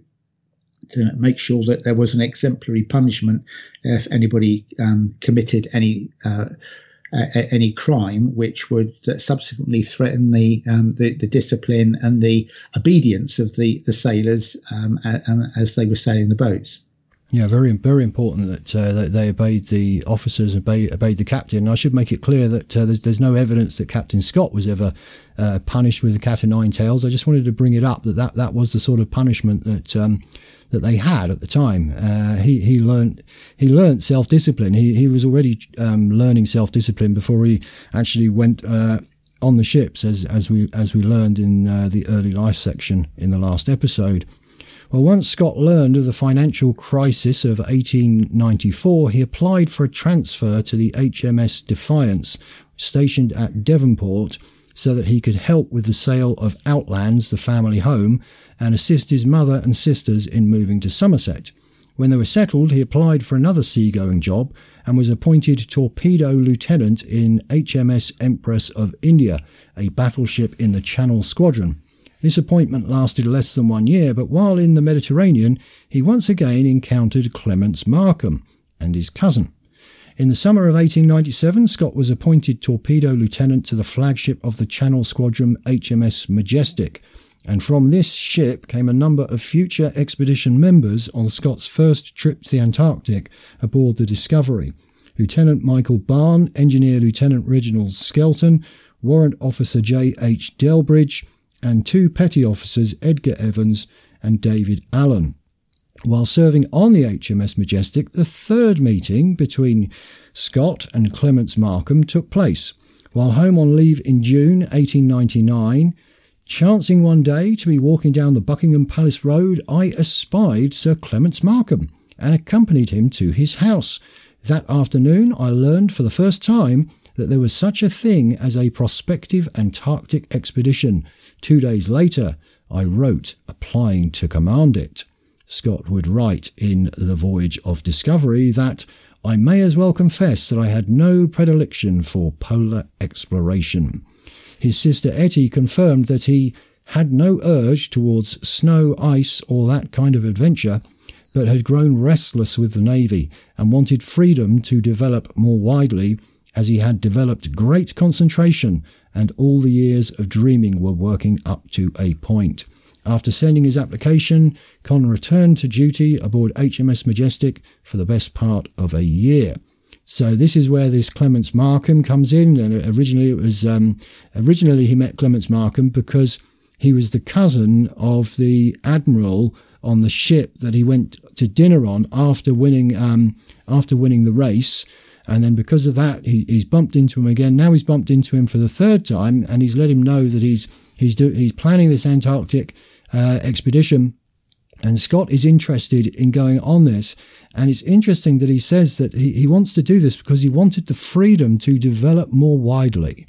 Speaker 2: to make sure that there was an exemplary punishment if anybody um, committed any uh, Uh, any crime which would uh, subsequently threaten the, um, the the discipline and the obedience of the the sailors um, a, a, as they were sailing the boats.
Speaker 1: Yeah, very very important that, uh, that they obeyed the officers, obeyed, obeyed the captain. And I should make it clear that uh, there's there's no evidence that Captain Scott was ever uh, punished with the cat o' nine tails. I just wanted to bring it up that that, that was the sort of punishment that um, that they had at the time. Uh, he he learned he learned self discipline. He he was already um, learning self discipline before he actually went uh, on the ships, as as we as we learned in uh, the early life section in the last episode. Well, once Scott learned of the financial crisis of eighteen ninety-four, he applied for a transfer to the H M S Defiance, stationed at Devonport, so that he could help with the sale of Outlands, the family home, and assist his mother and sisters in moving to Somerset. When they were settled, he applied for another seagoing job and was appointed torpedo lieutenant in H M S Empress of India, a battleship in the Channel Squadron. This appointment lasted less than one year, but while in the Mediterranean, he once again encountered Clements Markham and his cousin. In the summer of eighteen ninety-seven, Scott was appointed torpedo lieutenant to the flagship of the Channel Squadron, H M S Majestic, and from this ship came a number of future expedition members on Scott's first trip to the Antarctic aboard the Discovery. Lieutenant Michael Barn, Engineer Lieutenant Reginald Skelton, Warrant Officer J H Delbridge, and two petty officers, Edgar Evans and David Allen. While serving on the H M S Majestic, the third meeting between Scott and Clements Markham took place. While home on leave in June eighteen ninety-nine, chancing one day to be walking down the Buckingham Palace Road, I espied Sir Clements Markham and accompanied him to his house. That afternoon, I learned for the first time that there was such a thing as a prospective Antarctic expedition. Two days later, I wrote applying to command it. Scott would write in The Voyage of Discovery that I may as well confess that I had no predilection for polar exploration. His sister Etty confirmed that he had no urge towards snow, ice, or that kind of adventure, but had grown restless with the Navy and wanted freedom to develop more widely, as he had developed great concentration and all the years of dreaming were working up to a point. After sending his application, Con returned to duty aboard H M S Majestic for the best part of a year. So this is where this Clements Markham comes in, and originally it was um, originally he met Clements Markham because he was the cousin of the admiral on the ship that he went to dinner on after winning um, after winning the race. And then because of that, he, he's bumped into him again. Now he's bumped into him for the third time, and he's let him know that he's he's do, he's planning this Antarctic uh, expedition. And Scott is interested in going on this. And it's interesting that he says that he, he wants to do this because he wanted the freedom to develop more widely.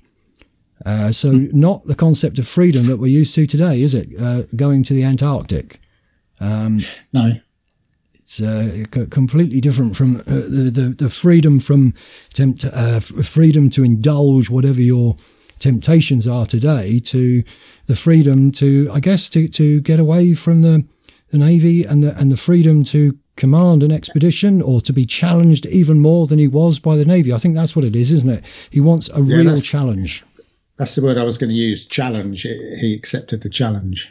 Speaker 1: Uh, so not the concept of freedom that we're used to today, is it? Uh, going to the Antarctic. Um,
Speaker 2: no.
Speaker 1: It's uh, completely different from uh, the, the the freedom from tempt uh, freedom to indulge whatever your temptations are today, to the freedom to, I guess, to, to get away from the, the Navy and the and the freedom to command an expedition or to be challenged even more than he was by the Navy. I think that's what it is, isn't it? He wants a yeah, real challenge.
Speaker 2: That's the word I was going to use. Challenge. He accepted the challenge.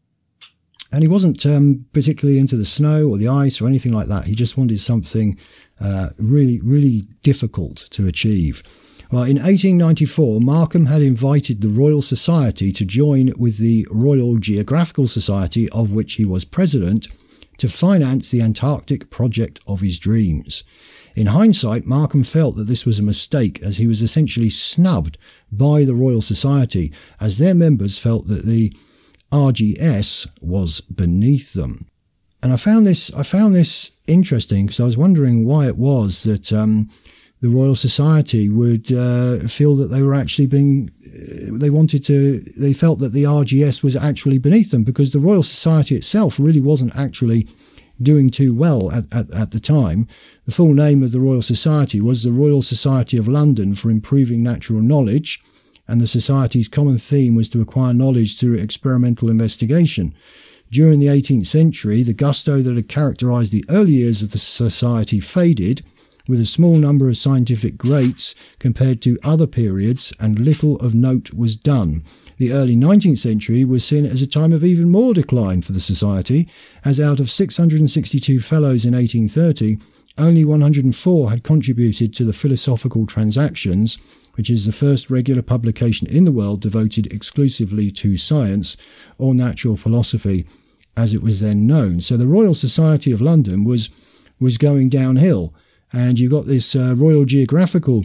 Speaker 1: And he wasn't um, particularly into the snow or the ice or anything like that. He just wanted something uh, really, really difficult to achieve. Well, in eighteen ninety-four, Markham had invited the Royal Society to join with the Royal Geographical Society, of which he was president, to finance the Antarctic project of his dreams. In hindsight, Markham felt that this was a mistake, as he was essentially snubbed by the Royal Society, as their members felt that the R G S was beneath them. And I found this I found this interesting because I was wondering why it was that um, the Royal Society would uh, feel that they were actually being, uh, they wanted to, they felt that the R G S was actually beneath them, because the Royal Society itself really wasn't actually doing too well at, at, at the time. The full name of the Royal Society was the Royal Society of London for Improving Natural Knowledge, and the Society's common theme was to acquire knowledge through experimental investigation. During the eighteenth century, the gusto that had characterised the early years of the Society faded, with a small number of scientific greats compared to other periods, and little of note was done. The early nineteenth century was seen as a time of even more decline for the Society, as out of six hundred sixty-two fellows in eighteen thirty, only one hundred four had contributed to the Philosophical Transactions, which is the first regular publication in the world devoted exclusively to science, or natural philosophy, as it was then known. So the Royal Society of London was was going downhill, and you got this uh, Royal Geographical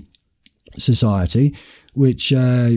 Speaker 1: Society, which uh,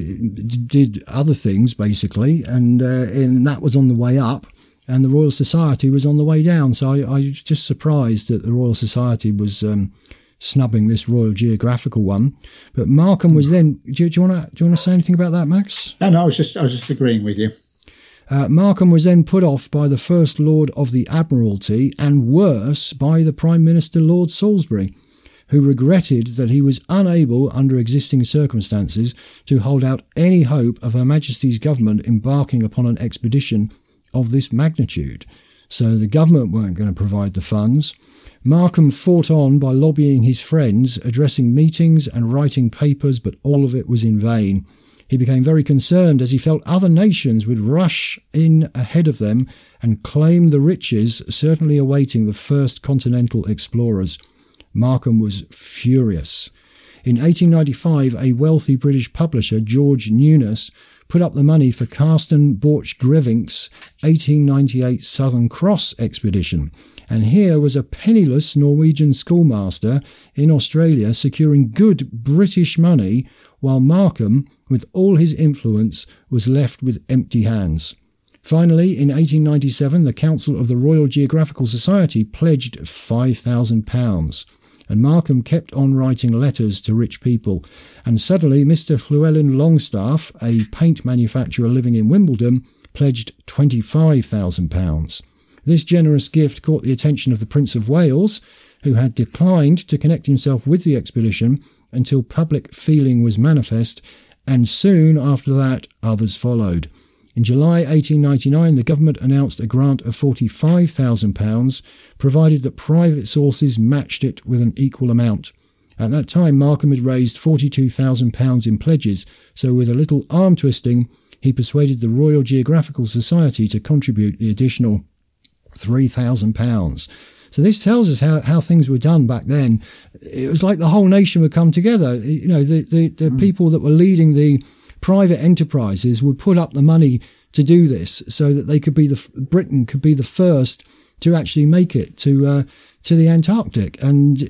Speaker 1: did other things basically, and uh, and that was on the way up, and the Royal Society was on the way down. So I, I was just surprised that the Royal Society was um, snubbing this Royal Geographical one. But Markham was then. Do, do you want to do you want to say anything about that, Max?
Speaker 2: No, no, I was just I was just agreeing with you.
Speaker 1: Uh, Markham was then put off by the First Lord of the Admiralty, and worse, by the Prime Minister Lord Salisbury, who regretted that he was unable, under existing circumstances, to hold out any hope of Her Majesty's government embarking upon an expedition of this magnitude. So the government weren't going to provide the funds. Markham fought on by lobbying his friends, addressing meetings and writing papers, but all of it was in vain. He became very concerned as he felt other nations would rush in ahead of them and claim the riches certainly awaiting the first continental explorers. Markham was furious. In eighteen ninety-five, a wealthy British publisher, George Newnes, put up the money for Carsten Borchgrevink's eighteen ninety-eight Southern Cross expedition, and here was a penniless Norwegian schoolmaster in Australia securing good British money, while Markham, with all his influence, was left with empty hands. Finally, in eighteen ninety-seven, the Council of the Royal Geographical Society pledged five thousand pounds, and Markham kept on writing letters to rich people, and suddenly Mister Llewellyn Longstaff, a paint manufacturer living in Wimbledon, pledged twenty-five thousand pounds. This generous gift caught the attention of the Prince of Wales, who had declined to connect himself with the expedition until public feeling was manifest, and soon after that others followed. In July eighteen ninety-nine, the government announced a grant of forty-five thousand pounds, provided that private sources matched it with an equal amount. At that time, Markham had raised forty-two thousand pounds in pledges, so with a little arm twisting, he persuaded the Royal Geographical Society to contribute the additional three thousand pounds. So this tells us how, how things were done back then. It was like the whole nation would come together. You know, the, the, the mm. people that were leading the private enterprises would put up the money to do this, so that they could be the Britain could be the first to actually make it to uh, to the Antarctic. And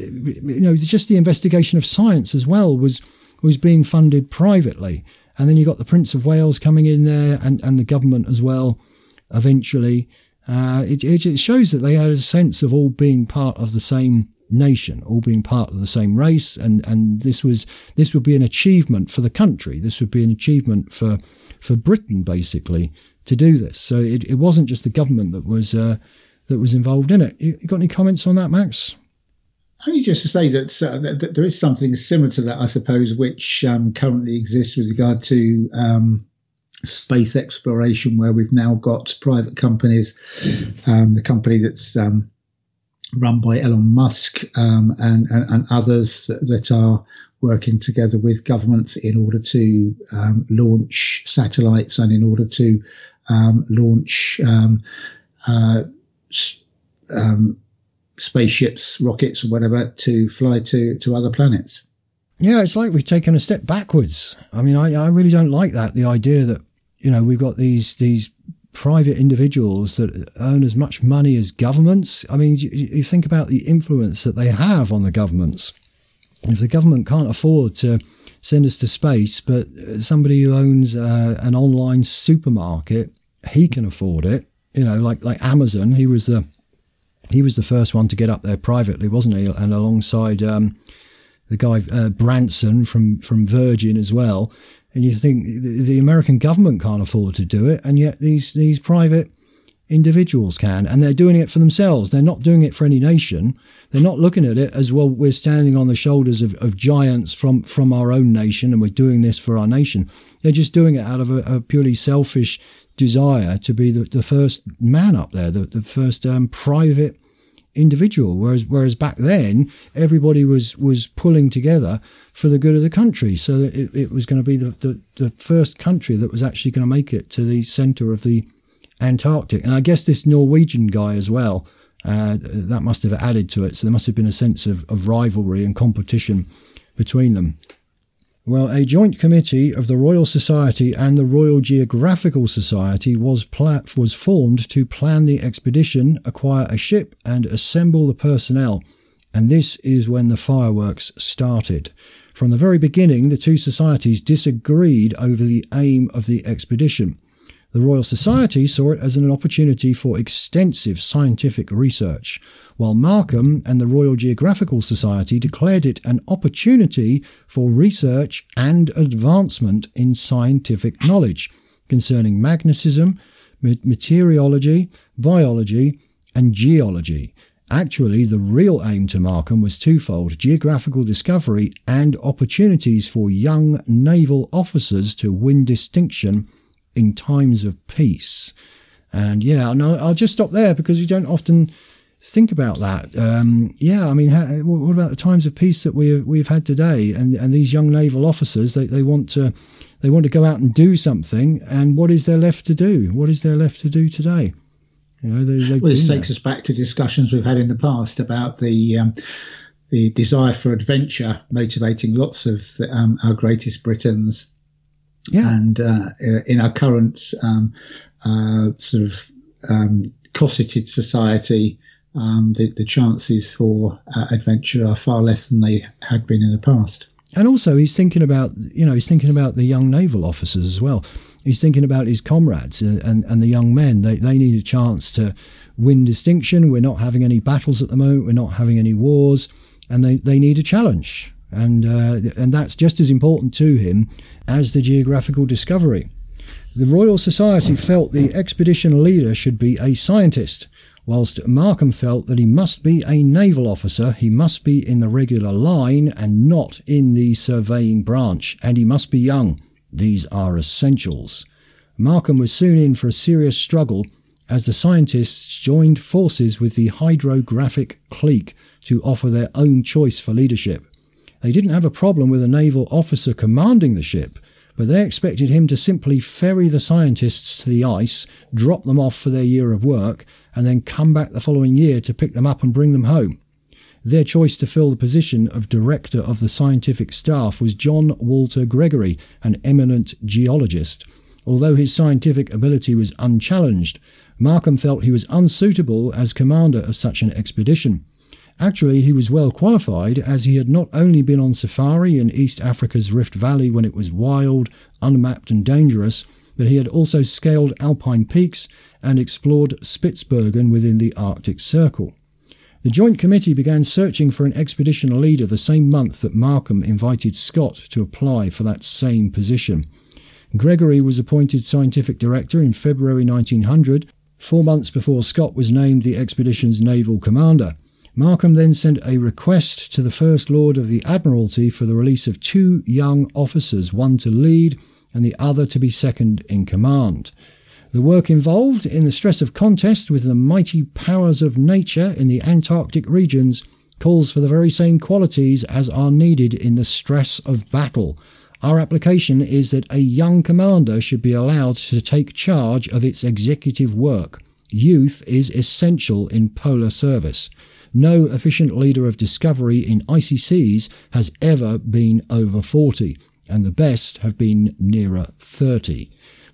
Speaker 1: you know, just the investigation of science as well was was being funded privately. And then you got the Prince of Wales coming in there, and, and the government as well. Eventually, uh, it, it shows that they had a sense of all being part of the same nation, all being part of the same race, and and this was this would be an achievement for the country. This would be an achievement for for Britain, basically, to do this. So it, it wasn't just the government that was uh, that was involved in it. You, you got any comments on that, Max?
Speaker 2: Only just to say that, uh, that, that there is something similar to that, I suppose, which um, currently exists with regard to um, space exploration, where we've now got private companies, um, the company that's um, run by Elon Musk um, and, and, and others that are working together with governments in order to um, launch satellites and in order to um, launch um, uh, um, spaceships, rockets, or whatever, to fly to, to other planets.
Speaker 1: Yeah, it's like we've taken a step backwards. I mean, I, I really don't like that. The idea that, you know, we've got these these private individuals that earn as much money as governments. I mean, you, you think about the influence that they have on the governments. If the government can't afford to send us to space, but somebody who owns uh, an online supermarket, he can afford it. You know, like like Amazon, he was the he was the first one to get up there privately, wasn't he? And alongside um, the guy uh, Branson from from Virgin as well. And you think the, the American government can't afford to do it, and yet these these private individuals can, and they're doing it for themselves. They're not doing it for any nation. They're not looking at it as, well, we're standing on the shoulders of, of giants from, from our own nation, and we're doing this for our nation. They're just doing it out of a, a purely selfish desire to be the, the first man up there, the, the first um, private individual. Whereas whereas back then, everybody was, was pulling together for the good of the country. So that it, it was going to be the, the, the first country that was actually going to make it to the centre of the Antarctic. And I guess this Norwegian guy as well, uh, that must have added to it. So there must have been a sense of, of rivalry and competition between them. Well, a joint committee of the Royal Society and the Royal Geographical Society was pla- was formed to plan the expedition, acquire a ship and assemble the personnel. And this is when the fireworks started. From the very beginning, the two societies disagreed over the aim of the expedition. The Royal Society saw it as an opportunity for extensive scientific research, while Markham and the Royal Geographical Society declared it an opportunity for research and advancement in scientific knowledge concerning magnetism, meteorology, biology, and geology. Actually, the real aim to Markham was twofold: geographical discovery and opportunities for young naval officers to win distinction in times of peace. And yeah, no, I'll just stop there because you don't often think about that. Um, yeah, I mean, how, what about the times of peace that we we've had today? And and these young naval officers, they, they want to they want to go out and do something. And what is there left to do? What is there left to do today? You know, they,
Speaker 2: well, this takes there. us back to discussions we've had in the past about the um, the desire for adventure motivating lots of um, our greatest Britons. Yeah. And uh, in our current um, uh, sort of um, cosseted society, um, the, the chances for uh, adventure are far less than they had been in the past.
Speaker 1: And also, he's thinking about, you know, he's thinking about the young naval officers as well. He's thinking about his comrades and, and, and the young men. They they need a chance to win distinction. We're not having any battles at the moment. We're not having any wars, and they, they need a challenge. And uh, and that's just as important to him as the geographical discovery. The Royal Society felt the expedition leader should be a scientist, whilst Markham felt that he must be a naval officer. He must be in the regular line and not in the surveying branch, and he must be young. These are essentials. Markham was soon in for a serious struggle as the scientists joined forces with the hydrographic clique to offer their own choice for leadership. They didn't have a problem with a naval officer commanding the ship, but they expected him to simply ferry the scientists to the ice, drop them off for their year of work, and then come back the following year to pick them up and bring them home. Their choice to fill the position of director of the scientific staff was John Walter Gregory, an eminent geologist. Although his scientific ability was unchallenged, Markham felt he was unsuitable as commander of such an expedition. Actually, he was well qualified, as he had not only been on safari in East Africa's Rift Valley when it was wild, unmapped and dangerous, but he had also scaled alpine peaks and explored Spitsbergen within the Arctic Circle. The Joint Committee began searching for an expedition leader the same month that Markham invited Scott to apply for that same position. Gregory was appointed scientific director in February nineteen hundred, four months before Scott was named the expedition's naval commander. Markham then sent a request to the First Lord of the Admiralty for the release of two young officers, one to lead and the other to be second in command. The work involved, in the stress of contest with the mighty powers of nature in the Antarctic regions, calls for the very same qualities as are needed in the stress of battle. Our application is that a young commander should be allowed to take charge of its executive work. Youth is essential in polar service. No efficient leader of discovery in icy seas has ever been over forty, and the best have been nearer thirty.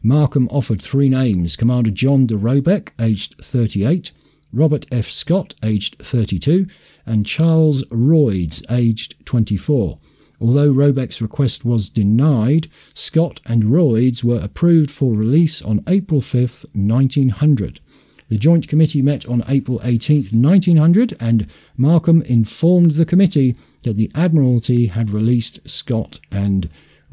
Speaker 1: Markham offered three names: Commander John de Robeck, aged thirty-eight, Robert F. Scott, aged thirty-two, and Charles Royds, aged twenty-four. Although Robeck's request was denied, Scott and Royds were approved for release on April fifth, nineteen hundred. The Joint Committee met on April eighteenth, nineteen hundred, and Markham informed the committee that the Admiralty had released Scott and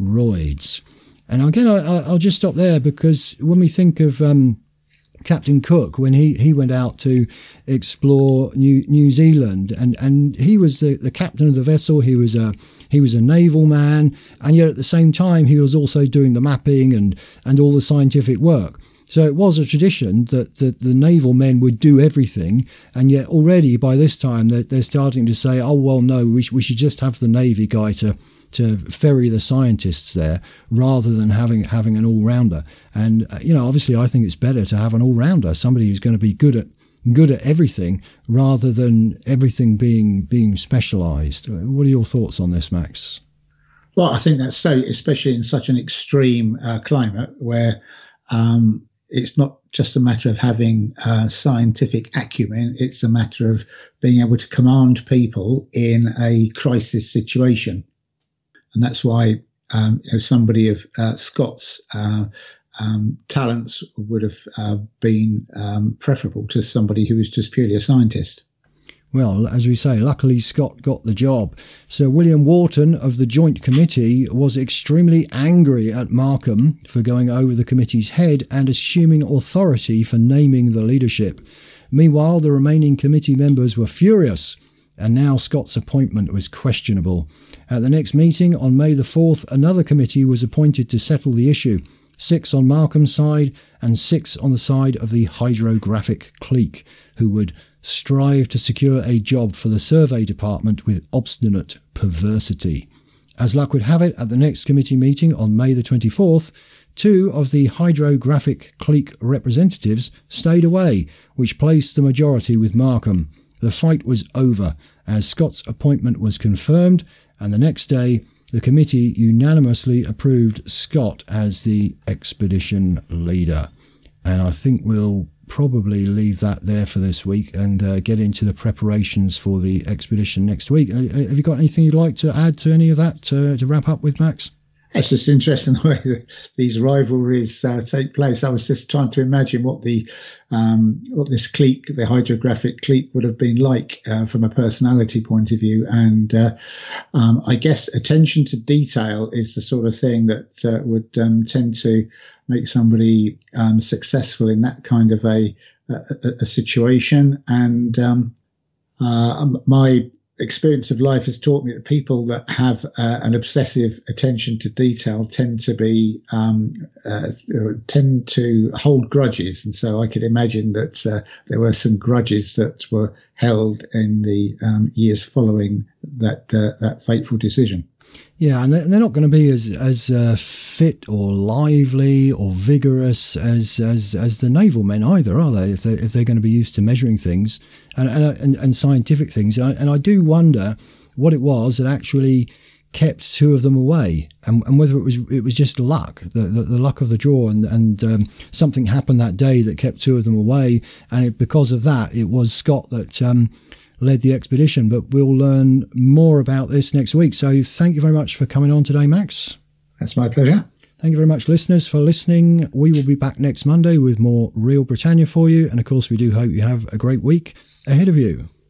Speaker 1: Royds. And again, I, I'll just stop there, because when we think of um, Captain Cook, when he, he went out to explore New New Zealand, and, and he was the, the captain of the vessel, he was a he was a naval man, and yet at the same time he was also doing the mapping and, and all the scientific work. So it was a tradition that, that the naval men would do everything, and yet already by this time they're, they're starting to say, oh, well, no, we, sh- we should just have the Navy guy to to ferry the scientists there rather than having having an all-rounder. And, uh, you know, obviously I think it's better to have an all-rounder, somebody who's going to be good at good at everything rather than everything being being specialised. What are your thoughts on this, Max?
Speaker 2: Well, I think that's so, especially in such an extreme uh, climate where um, it's not just a matter of having uh, scientific acumen, it's a matter of being able to command people in a crisis situation. And that's why um, you know, somebody of uh, Scott's uh, um, talents would have uh, been um, preferable to somebody who was just purely a scientist.
Speaker 1: Well, as we say, luckily Scott got the job. Sir William Wharton of the Joint Committee was extremely angry at Markham for going over the committee's head and assuming authority for naming the leadership. Meanwhile, the remaining committee members were furious, and now Scott's appointment was questionable. At the next meeting on May the fourth, another committee was appointed to settle the issue, six on Markham's side and six on the side of the hydrographic clique, who would strive to secure a job for the survey department with obstinate perversity. As luck would have it, at the next committee meeting on May the twenty-fourth, two of the hydrographic clique representatives stayed away, which placed the majority with Markham. The fight was over, as Scott's appointment was confirmed, and the next day the committee unanimously approved Scott as the expedition leader. And I think we'll probably leave that there for this week and uh, get into the preparations for the expedition next week. Uh, have you got anything you'd like to add to any of that to, to wrap up with, Max?
Speaker 2: It's just interesting the way that these rivalries uh, take place. I was just trying to imagine what the um, what this clique, the hydrographic clique, would have been like uh, from a personality point of view. And uh, um, I guess attention to detail is the sort of thing that uh, would um, tend to make somebody um, successful in that kind of a, a, a situation. And um, uh, my experience of life has taught me that people that have uh, an obsessive attention to detail tend to be um, uh, tend to hold grudges, and so I could imagine that uh, there were some grudges that were held in the um, years following that uh, that fateful decision.
Speaker 1: Yeah, and they're not going to be as as uh, fit or lively or vigorous as, as as the naval men either, are they? If they if they're going to be used to measuring things and and, and scientific things, and I, and I do wonder what it was that actually kept two of them away, and, and whether it was it was just luck, the the, the luck of the draw, and and um, something happened that day that kept two of them away, and it, because of that, it was Scott that Um, led the expedition. But we'll learn more about this next week. So thank you very much for coming on today, Max.
Speaker 2: That's my pleasure.
Speaker 1: Thank you very much, listeners, for listening. We will be back next Monday with more Real Britannia for you. And of course, we do hope you have a great week ahead of you.